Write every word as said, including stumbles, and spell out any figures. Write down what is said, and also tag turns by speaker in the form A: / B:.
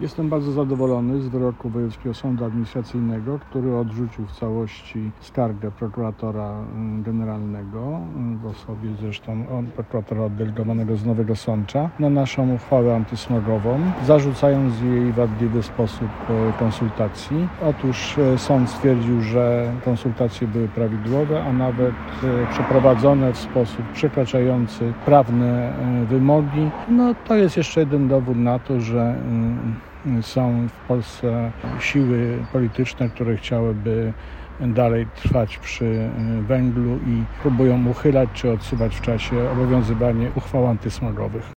A: Jestem bardzo zadowolony z wyroku Wojewódzkiego Sądu Administracyjnego, który odrzucił w całości skargę prokuratora generalnego, w osobie zresztą prokuratora oddelegowanego z Nowego Sącza, na naszą uchwałę antysmogową, zarzucając jej wadliwy sposób konsultacji. Otóż sąd stwierdził, że konsultacje były prawidłowe, a nawet przeprowadzone w sposób przekraczający prawne wymogi. No to jest jeszcze jeden dowód na to, że są w Polsce siły polityczne, które chciałyby dalej trwać przy węglu i próbują uchylać czy odsuwać w czasie obowiązywanie uchwał antysmogowych.